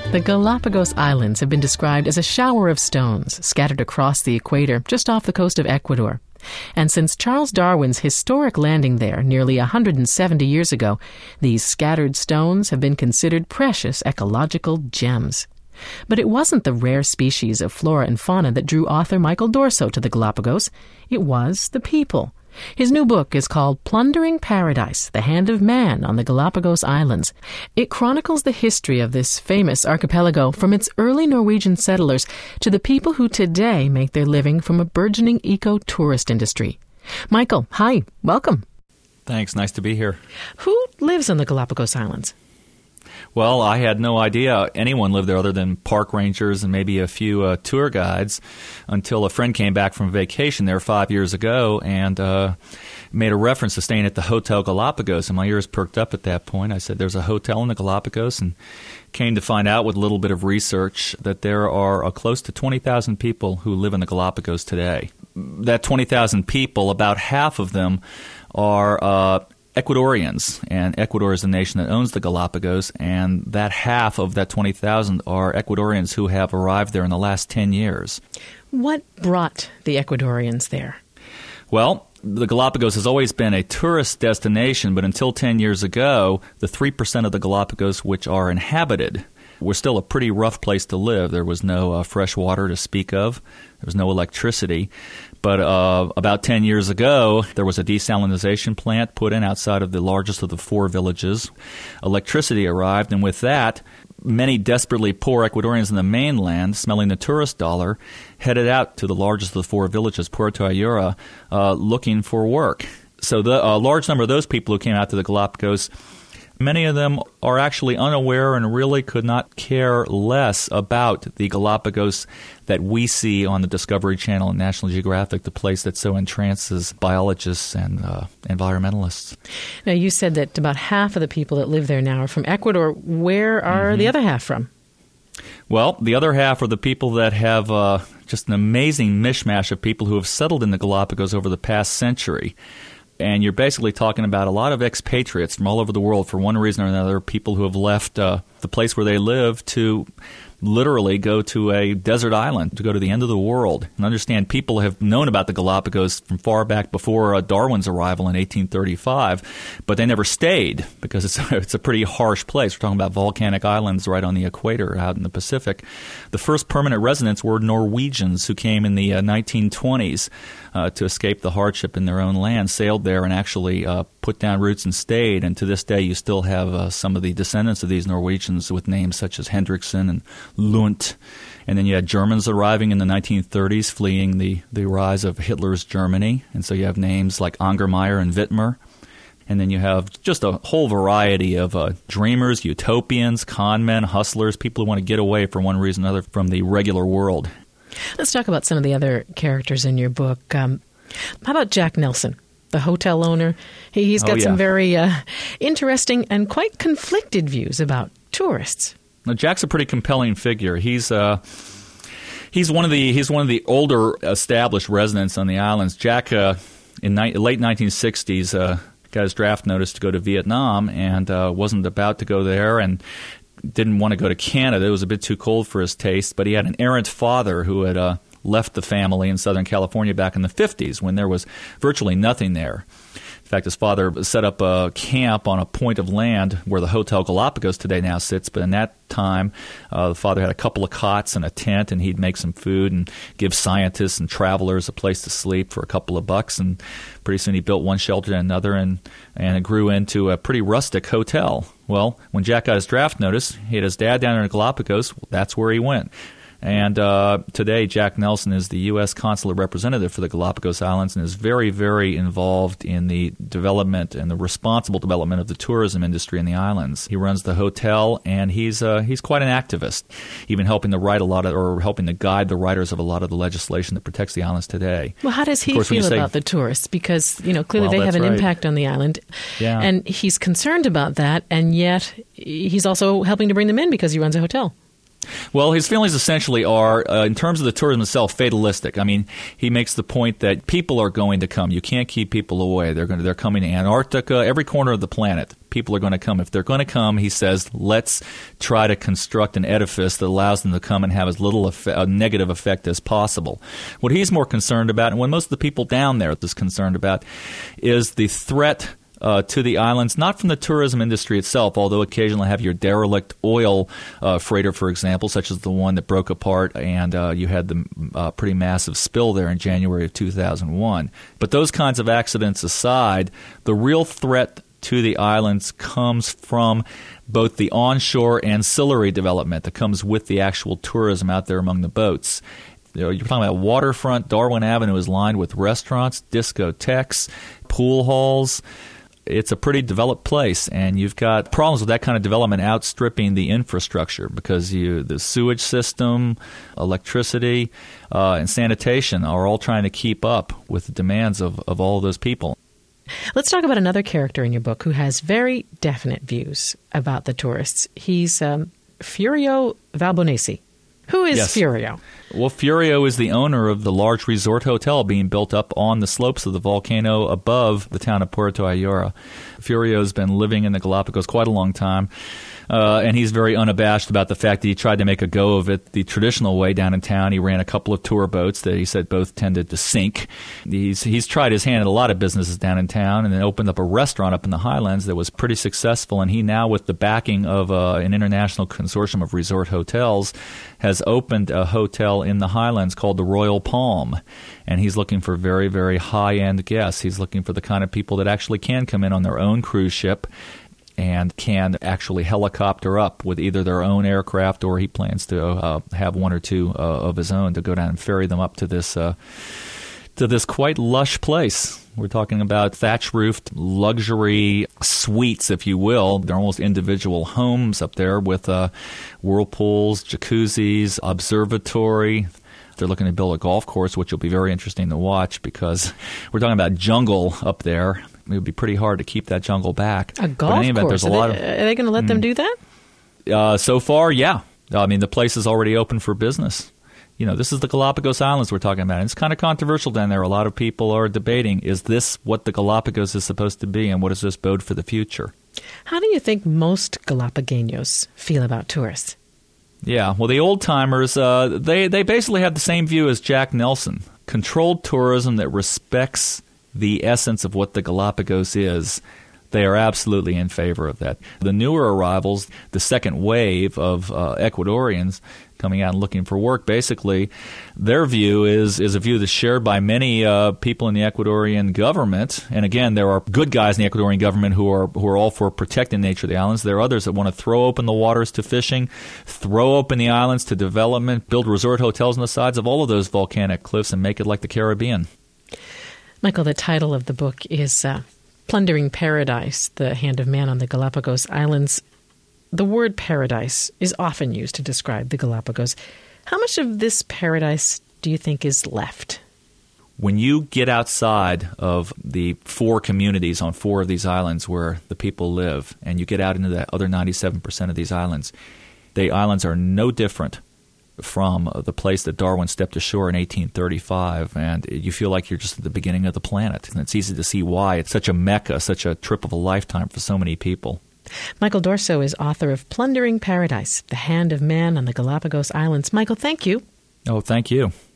The Galapagos Islands have been described as a shower of stones scattered across the equator just off the coast of Ecuador. And since Charles Darwin's historic landing there nearly 170 years ago, these scattered stones have been considered precious ecological gems. But it wasn't the rare species of flora and fauna that drew author Michael Dorso to the Galapagos. It was the people. His new book is called Plundering Paradise, The Hand of Man on the Galapagos Islands. It chronicles the history of this famous archipelago from its early Norwegian settlers to the people who today make their living from a burgeoning eco-tourist industry. Michael, hi, welcome. Thanks, nice to be here. Who lives on the Galapagos Islands? Well, I had no idea anyone lived there other than park rangers and maybe a few tour guides until a friend came back from vacation there 5 years ago and made a reference to staying at the Hotel Galapagos, and my ears perked up at that point. I said, there's a hotel in the Galapagos, and came to find out with a little bit of research that there are close to 20,000 people who live in the Galapagos today. That 20,000 people, about half of them are Ecuadorians, and Ecuador is the nation that owns the Galapagos, and that half of that 20,000 are Ecuadorians who have arrived there in the last 10 years. What brought the Ecuadorians there? Well, the Galapagos has always been a tourist destination, but until 10 years ago, the 3% of the Galapagos which are inhabited were still a pretty rough place to live. There was no fresh water to speak of. There was no electricity. But about 10 years ago, there was a desalinization plant put in outside of the largest of the four villages. Electricity arrived, and with that, many desperately poor Ecuadorians in the mainland, smelling the tourist dollar, headed out to the largest of the four villages, Puerto Ayora, looking for work. So a large number of those people who came out to the Galapagos, many of them are actually unaware and really could not care less about the Galapagos that we see on the Discovery Channel and National Geographic, the place that so entrances biologists and environmentalists. Now, you said that about half of the people that live there now are from Ecuador. Where are the other half from? Well, the other half are the people that have just an amazing mishmash of people who have settled in the Galapagos over the past century. And you're basically talking about a lot of expatriates from all over the world for one reason or another, people who have left the place where they live to literally go to a desert island, to go to the end of the world. And understand, people have known about the Galapagos from far back before Darwin's arrival in 1835, but they never stayed because it's a pretty harsh place. We're talking about volcanic islands right on the equator out in the Pacific. The first permanent residents were Norwegians who came in the 1920s to escape the hardship in their own land, sailed there and actually put down roots and stayed. And to this day, you still have some of the descendants of these Norwegians with names such as Hendriksen and Lunt. And then you had Germans arriving in the 1930s, fleeing the rise of Hitler's Germany. And so you have names like Angermeyer and Wittmer. And then you have just a whole variety of dreamers, utopians, con men, hustlers, people who want to get away for one reason or another from the regular world. Let's talk about some of the other characters in your book. How about Jack Nelson, the hotel owner? He's got some very interesting and quite conflicted views about tourists. Now, Jack's a pretty compelling figure. He's one of the older established residents on the islands. Jack, in late 1960s, got his draft notice to go to Vietnam and wasn't about to go there and didn't want to go to Canada. It was a bit too cold for his taste, but he had an errant father who had left the family in Southern California back in the 50s when there was virtually nothing there. In fact, his father set up a camp on a point of land where the Hotel Galapagos today now sits, but in that time, the father had a couple of cots and a tent, and he'd make some food and give scientists and travelers a place to sleep for a couple of bucks, and pretty soon he built one shelter and another, and it grew into a pretty rustic hotel. Well, when Jack got his draft notice, he had his dad down in the Galapagos. That's where he went. And today, Jack Nelson is the U.S. consular representative for the Galapagos Islands and is very, very involved in the development and the responsible development of the tourism industry in the islands. He runs the hotel, and he's quite an activist, even helping to write helping to guide the writers of a lot of the legislation that protects the islands today. Well, how does he feel about the tourists? Because clearly they have an impact on the island, and he's concerned about that, and yet he's also helping to bring them in because he runs a hotel. Well, his feelings essentially are, in terms of the tourism itself, fatalistic. I mean, he makes the point that people are going to come. You can't keep people away. They're coming to Antarctica, every corner of the planet. People are going to come. If they're going to come, he says, let's try to construct an edifice that allows them to come and have as little a negative effect as possible. What he's more concerned about, and what most of the people down there is concerned about, is the threat to the islands, not from the tourism industry itself, although occasionally have your derelict oil freighter, for example, such as the one that broke apart and you had the pretty massive spill there in January of 2001. But those kinds of accidents aside, the real threat to the islands comes from both the onshore ancillary development that comes with the actual tourism out there among the boats. You're talking about waterfront. Darwin Avenue is lined with restaurants, discotheques, pool halls. It's a pretty developed place, and you've got problems with that kind of development outstripping the infrastructure because the sewage system, electricity, and sanitation are all trying to keep up with the demands of all of those people. Let's talk about another character in your book who has very definite views about the tourists. He's Furio Valbonesi. Who is Furio? Well, Furio is the owner of the large resort hotel being built up on the slopes of the volcano above the town of Puerto Ayora. Furio's been living in the Galapagos quite a long time, and he's very unabashed about the fact that he tried to make a go of it the traditional way down in town. He ran a couple of tour boats that he said both tended to sink. He's tried his hand at a lot of businesses down in town and then opened up a restaurant up in the Highlands that was pretty successful, and he now, with the backing of an international consortium of resort hotels, has opened a hotel in the Highlands called the Royal Palm, and he's looking for very, very high-end guests. He's looking for the kind of people that actually can come in on their own cruise ship and can actually helicopter up with either their own aircraft, or he plans to have one or two of his own to go down and ferry them up to this quite lush place. We're talking about thatch-roofed luxury suites, if you will. They're almost individual homes up there with whirlpools, jacuzzis, observatory. They're looking to build a golf course, which will be very interesting to watch because we're talking about jungle up there. It would be pretty hard to keep that jungle back. A golf course? Are they going to let them do that? So far, yeah. I mean, the place is already open for business. You know, this is the Galapagos Islands we're talking about. And it's kind of controversial down there. A lot of people are debating, is this what the Galapagos is supposed to be, and what does this bode for the future? How do you think most Galapagos feel about tourists? Yeah, well, the old-timers, they basically have the same view as Jack Nelson. Controlled tourism that respects the essence of what the Galapagos is. They are absolutely in favor of that. The newer arrivals, the second wave of Ecuadorians coming out and looking for work, basically, their view is a view that's shared by many people in the Ecuadorian government. And again, there are good guys in the Ecuadorian government who are all for protecting the nature of the islands. There are others that want to throw open the waters to fishing, throw open the islands to development, build resort hotels on the sides of all of those volcanic cliffs and make it like the Caribbean. Michael, the title of the book is Plundering Paradise, The Hand of Man on the Galapagos Islands. The word paradise is often used to describe the Galapagos. How much of this paradise do you think is left? When you get outside of the 4 communities on 4 of these islands where the people live, and you get out into the other 97% of these islands, the islands are no different from the place that Darwin stepped ashore in 1835, and you feel like you're just at the beginning of the planet. And it's easy to see why it's such a mecca, such a trip of a lifetime for so many people. Michael Dorso is author of Plundering Paradise, The Hand of Man on the Galapagos Islands. Michael, thank you. Oh, thank you.